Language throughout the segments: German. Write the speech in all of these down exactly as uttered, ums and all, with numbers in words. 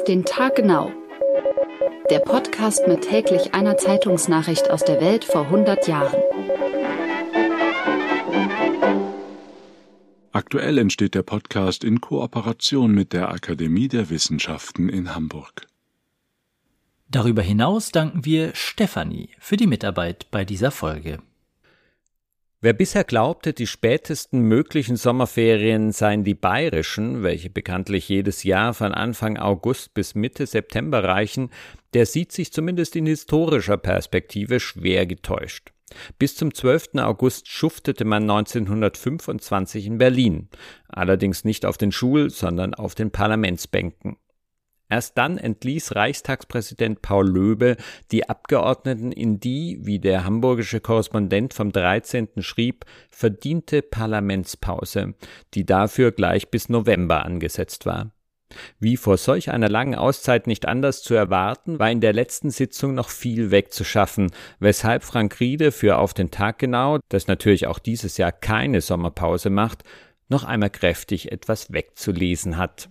den Tag genau. Der Podcast mit täglich einer Zeitungsnachricht aus der Welt vor hundert Jahren. Aktuell entsteht der Podcast in Kooperation mit der Akademie der Wissenschaften in Hamburg. Darüber hinaus danken wir Stefanie für die Mitarbeit bei dieser Folge. Wer bisher glaubte, die spätesten möglichen Sommerferien seien die bayerischen, welche bekanntlich jedes Jahr von Anfang August bis Mitte September reichen, der sieht sich zumindest in historischer Perspektive schwer getäuscht. Bis zum zwölften August schuftete man neunzehnhundertfünfundzwanzig in Berlin, allerdings nicht auf den Schul-, sondern auf den Parlamentsbänken. Erst dann entließ Reichstagspräsident Paul Löbe die Abgeordneten in die, wie der hamburgische Korrespondent vom dreizehnten schrieb, verdiente Parlamentspause, die dafür gleich bis November angesetzt war. Wie vor solch einer langen Auszeit nicht anders zu erwarten, war in der letzten Sitzung noch viel wegzuschaffen, weshalb Frank Riede für Auf den Tag genau, das natürlich auch dieses Jahr keine Sommerpause macht, noch einmal kräftig etwas wegzulesen hat.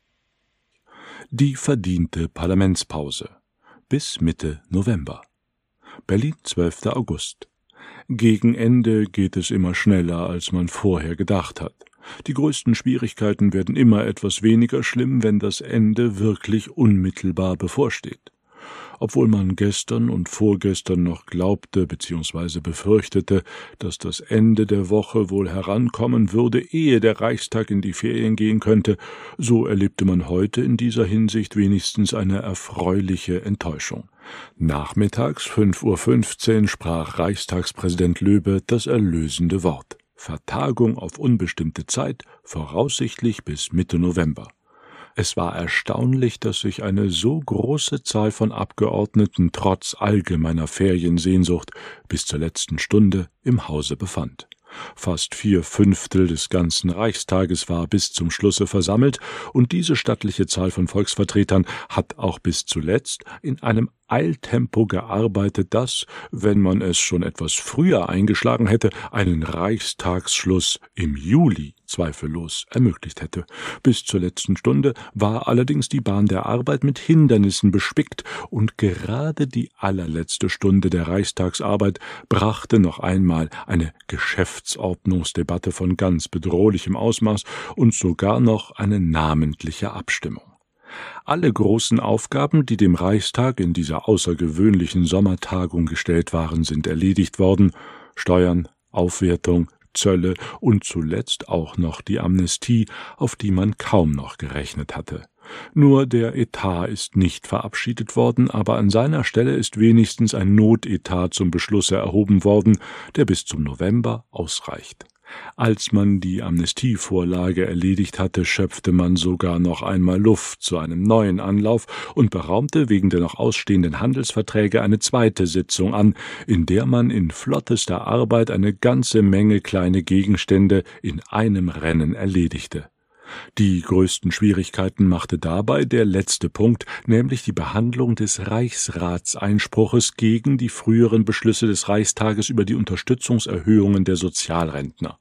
Die verdiente Parlamentspause. Bis Mitte November. Berlin, zwölfter August. Gegen Ende geht es immer schneller, als man vorher gedacht hat. Die größten Schwierigkeiten werden immer etwas weniger schlimm, wenn das Ende wirklich unmittelbar bevorsteht. Obwohl man gestern und vorgestern noch glaubte bzw. befürchtete, dass das Ende der Woche wohl herankommen würde, ehe der Reichstag in die Ferien gehen könnte, so erlebte man heute in dieser Hinsicht wenigstens eine erfreuliche Enttäuschung. Nachmittags fünf Uhr fünfzehn sprach Reichstagspräsident Löbe das erlösende Wort. Vertagung auf unbestimmte Zeit, voraussichtlich bis Mitte November. Es war erstaunlich, dass sich eine so große Zahl von Abgeordneten trotz allgemeiner Feriensehnsucht bis zur letzten Stunde im Hause befand. Fast vier Fünftel des ganzen Reichstages war bis zum Schlusse versammelt, und diese stattliche Zahl von Volksvertretern hat auch bis zuletzt in einem Eiltempo gearbeitet, das, wenn man es schon etwas früher eingeschlagen hätte, einen Reichstagsschluss im Juli zweifellos ermöglicht hätte. Bis zur letzten Stunde war allerdings die Bahn der Arbeit mit Hindernissen bespickt, und gerade die allerletzte Stunde der Reichstagsarbeit brachte noch einmal eine Geschäftsordnungsdebatte von ganz bedrohlichem Ausmaß und sogar noch eine namentliche Abstimmung. Alle großen Aufgaben, die dem Reichstag in dieser außergewöhnlichen Sommertagung gestellt waren, sind erledigt worden: Steuern, Aufwertung, Zölle und zuletzt auch noch die Amnestie, auf die man kaum noch gerechnet hatte. Nur der Etat ist nicht verabschiedet worden, aber an seiner Stelle ist wenigstens ein Notetat zum Beschlusse erhoben worden, der bis zum November ausreicht. Als man die Amnestievorlage erledigt hatte, schöpfte man sogar noch einmal Luft zu einem neuen Anlauf und beraumte wegen der noch ausstehenden Handelsverträge eine zweite Sitzung an, in der man in flottester Arbeit eine ganze Menge kleine Gegenstände in einem Rennen erledigte. Die größten Schwierigkeiten machte dabei der letzte Punkt, nämlich die Behandlung des Reichsratseinspruches gegen die früheren Beschlüsse des Reichstages über die Unterstützungserhöhungen der Sozialrentner.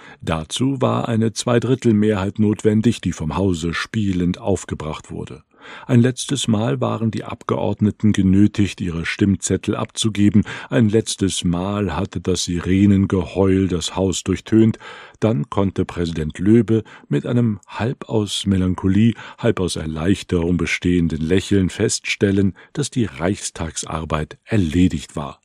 Dazu war eine Zweidrittelmehrheit notwendig, die vom Hause spielend aufgebracht wurde. Ein letztes Mal waren die Abgeordneten genötigt, ihre Stimmzettel abzugeben. Ein letztes Mal hatte das Sirenengeheul das Haus durchtönt. Dann konnte Präsident Löbe mit einem halb aus Melancholie, halb aus Erleichterung bestehenden Lächeln feststellen, dass die Reichstagsarbeit erledigt war.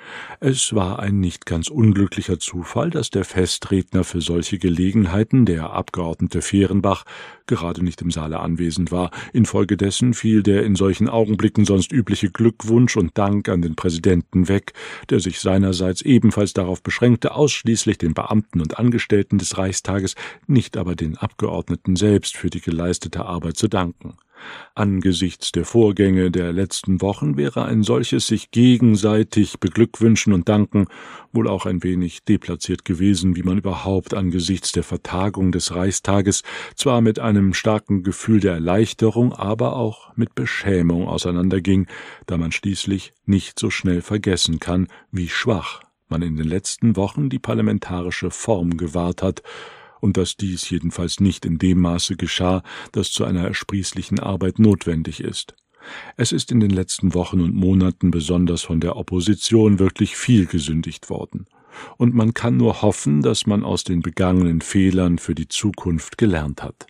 Es war ein nicht ganz unglücklicher Zufall, dass der Festredner für solche Gelegenheiten, der Abgeordnete Fehrenbach, gerade nicht im Saale anwesend war. Infolgedessen fiel der in solchen Augenblicken sonst übliche Glückwunsch und Dank an den Präsidenten weg, der sich seinerseits ebenfalls darauf beschränkte, ausschließlich den Beamten und Angestellten des Reichstages, nicht aber den Abgeordneten selbst für die geleistete Arbeit zu danken. Angesichts der Vorgänge der letzten Wochen wäre ein solches sich gegenseitig beglückwünschen und danken wohl auch ein wenig deplatziert gewesen, wie man überhaupt angesichts der Vertagung des Reichstages zwar mit einem starken Gefühl der Erleichterung, aber auch mit Beschämung auseinanderging, da man schließlich nicht so schnell vergessen kann, wie schwach man in den letzten Wochen die parlamentarische Form gewahrt hat und dass dies jedenfalls nicht in dem Maße geschah, das zu einer ersprießlichen Arbeit notwendig ist. Es ist in den letzten Wochen und Monaten besonders von der Opposition wirklich viel gesündigt worden. Und man kann nur hoffen, dass man aus den begangenen Fehlern für die Zukunft gelernt hat.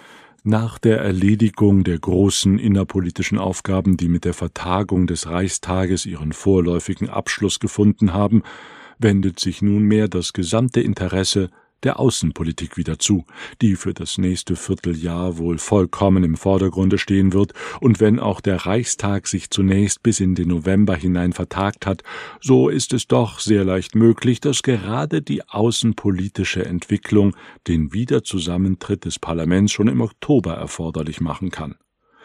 Nach der Erledigung der großen innerpolitischen Aufgaben, die mit der Vertagung des Reichstages ihren vorläufigen Abschluss gefunden haben, wendet sich nunmehr das gesamte Interesse der Außenpolitik wieder zu, die für das nächste Vierteljahr wohl vollkommen im Vordergrunde stehen wird, und wenn auch der Reichstag sich zunächst bis in den November hinein vertagt hat, so ist es doch sehr leicht möglich, dass gerade die außenpolitische Entwicklung den Wiederzusammentritt des Parlaments schon im Oktober erforderlich machen kann.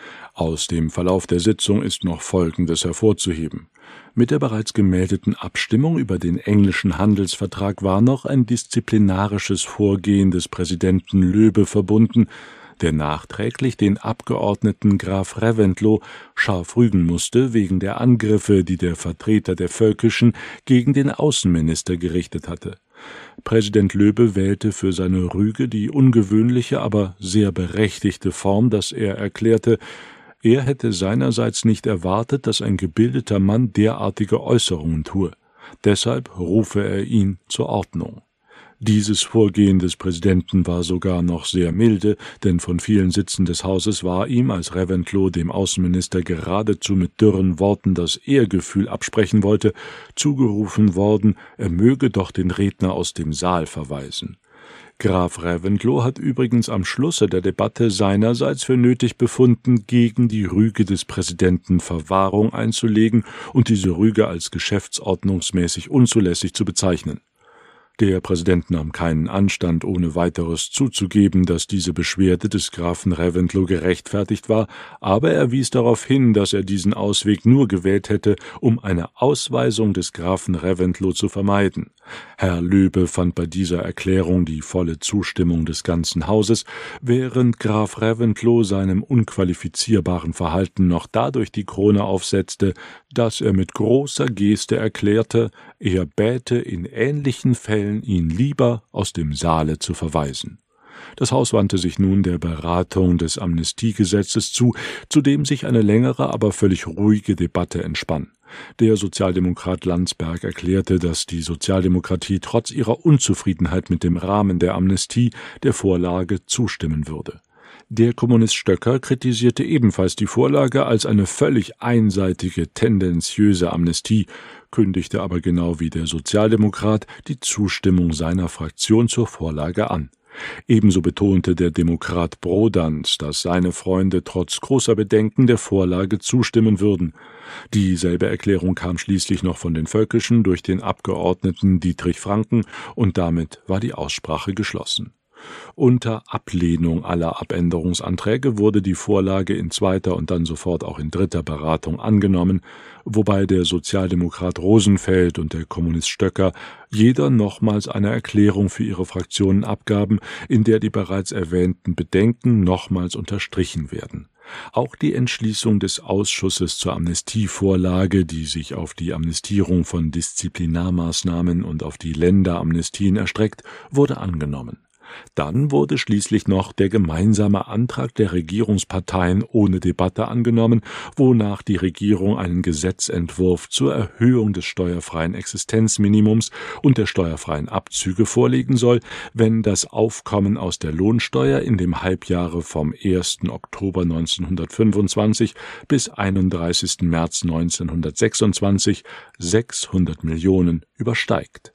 Aus dem Verlauf der Sitzung ist noch Folgendes hervorzuheben. Mit der bereits gemeldeten Abstimmung über den englischen Handelsvertrag war noch ein disziplinarisches Vorgehen des Präsidenten Löbe verbunden, der nachträglich den Abgeordneten Graf Reventlow scharf rügen musste wegen der Angriffe, die der Vertreter der Völkischen gegen den Außenminister gerichtet hatte. Präsident Löbe wählte für seine Rüge die ungewöhnliche, aber sehr berechtigte Form, dass er erklärte, er hätte seinerseits nicht erwartet, dass ein gebildeter Mann derartige Äußerungen tue. Deshalb rufe er ihn zur Ordnung. Dieses Vorgehen des Präsidenten war sogar noch sehr milde, denn von vielen Sitzen des Hauses war ihm, als Reventlow dem Außenminister geradezu mit dürren Worten das Ehrgefühl absprechen wollte, zugerufen worden, er möge doch den Redner aus dem Saal verweisen. Graf Reventlow hat übrigens am Schlusse der Debatte seinerseits für nötig befunden, gegen die Rüge des Präsidenten Verwahrung einzulegen und diese Rüge als geschäftsordnungsmäßig unzulässig zu bezeichnen. Der Präsident nahm keinen Anstand, ohne weiteres zuzugeben, dass diese Beschwerde des Grafen Reventlow gerechtfertigt war, aber er wies darauf hin, dass er diesen Ausweg nur gewählt hätte, um eine Ausweisung des Grafen Reventlow zu vermeiden. Herr Löbe fand bei dieser Erklärung die volle Zustimmung des ganzen Hauses, während Graf Reventlow seinem unqualifizierbaren Verhalten noch dadurch die Krone aufsetzte, dass er mit großer Geste erklärte, er bäte in ähnlichen Fällen ihn lieber aus dem Saale zu verweisen. Das Haus wandte sich nun der Beratung des Amnestiegesetzes zu, zu dem sich eine längere, aber völlig ruhige Debatte entspann. Der Sozialdemokrat Landsberg erklärte, dass die Sozialdemokratie trotz ihrer Unzufriedenheit mit dem Rahmen der Amnestie der Vorlage zustimmen würde. Der Kommunist Stöcker kritisierte ebenfalls die Vorlage als eine völlig einseitige, tendenziöse Amnestie, kündigte aber genau wie der Sozialdemokrat die Zustimmung seiner Fraktion zur Vorlage an. Ebenso betonte der Demokrat Brodans, dass seine Freunde trotz großer Bedenken der Vorlage zustimmen würden. Dieselbe Erklärung kam schließlich noch von den Völkischen durch den Abgeordneten Dietrich Franken, und damit war die Aussprache geschlossen. Unter Ablehnung aller Abänderungsanträge wurde die Vorlage in zweiter und dann sofort auch in dritter Beratung angenommen, wobei der Sozialdemokrat Rosenfeld und der Kommunist Stöcker jeder nochmals eine Erklärung für ihre Fraktionen abgaben, in der die bereits erwähnten Bedenken nochmals unterstrichen werden. Auch die Entschließung des Ausschusses zur Amnestievorlage, die sich auf die Amnestierung von Disziplinarmaßnahmen und auf die Länderamnestien erstreckt, wurde angenommen. Dann wurde schließlich noch der gemeinsame Antrag der Regierungsparteien ohne Debatte angenommen, wonach die Regierung einen Gesetzentwurf zur Erhöhung des steuerfreien Existenzminimums und der steuerfreien Abzüge vorlegen soll, wenn das Aufkommen aus der Lohnsteuer in dem Halbjahre vom ersten Oktober neunzehnhundertfünfundzwanzig bis einunddreißigsten März neunzehnhundertsechsundzwanzig sechshundert Millionen übersteigt.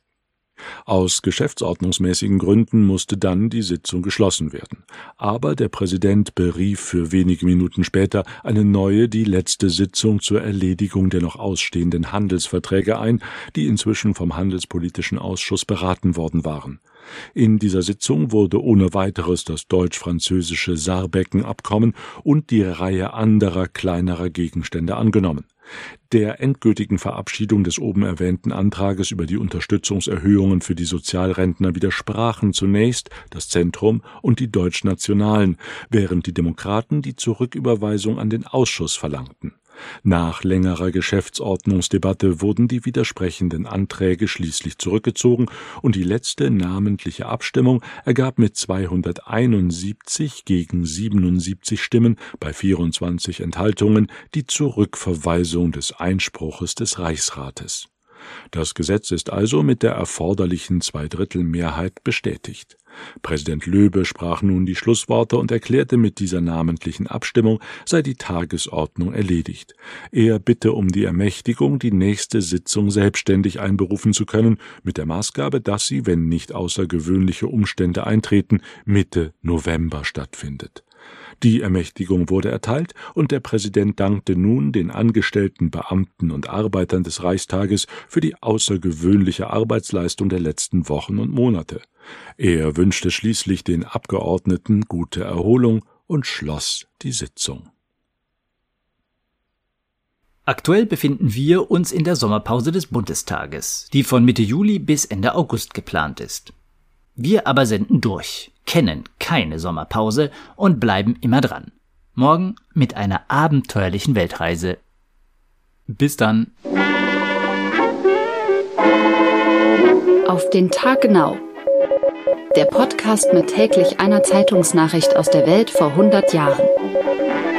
Aus geschäftsordnungsmäßigen Gründen musste dann die Sitzung geschlossen werden. Aber der Präsident berief für wenige Minuten später eine neue, die letzte Sitzung zur Erledigung der noch ausstehenden Handelsverträge ein, die inzwischen vom Handelspolitischen Ausschuss beraten worden waren. In dieser Sitzung wurde ohne weiteres das deutsch-französische Saarbecken-Abkommen und die Reihe anderer kleinerer Gegenstände angenommen. Der endgültigen Verabschiedung des oben erwähnten Antrages über die Unterstützungserhöhungen für die Sozialrentner widersprachen zunächst das Zentrum und die Deutschnationalen, während die Demokraten die Zurücküberweisung an den Ausschuss verlangten. Nach längerer Geschäftsordnungsdebatte wurden die widersprechenden Anträge schließlich zurückgezogen und die letzte namentliche Abstimmung ergab mit zweihunderteinundsiebzig gegen siebenundsiebzig Stimmen bei vierundzwanzig Enthaltungen die Zurückverweisung des Einspruches des Reichsrates. Das Gesetz ist also mit der erforderlichen Zweidrittelmehrheit bestätigt. Präsident Löbe sprach nun die Schlussworte und erklärte, mit dieser namentlichen Abstimmung sei die Tagesordnung erledigt. Er bitte um die Ermächtigung, die nächste Sitzung selbstständig einberufen zu können, mit der Maßgabe, dass sie, wenn nicht außergewöhnliche Umstände eintreten, Mitte November stattfindet. Die Ermächtigung wurde erteilt und der Präsident dankte nun den angestellten Beamten und Arbeitern des Reichstages für die außergewöhnliche Arbeitsleistung der letzten Wochen und Monate. Er wünschte schließlich den Abgeordneten gute Erholung und schloss die Sitzung. Aktuell befinden wir uns in der Sommerpause des Bundestages, die von Mitte Juli bis Ende August geplant ist. Wir aber senden durch, kennen keine Sommerpause und bleiben immer dran. Morgen mit einer abenteuerlichen Weltreise. Bis dann. Auf den Tag genau. Der Podcast mit täglich einer Zeitungsnachricht aus der Welt vor hundert Jahren.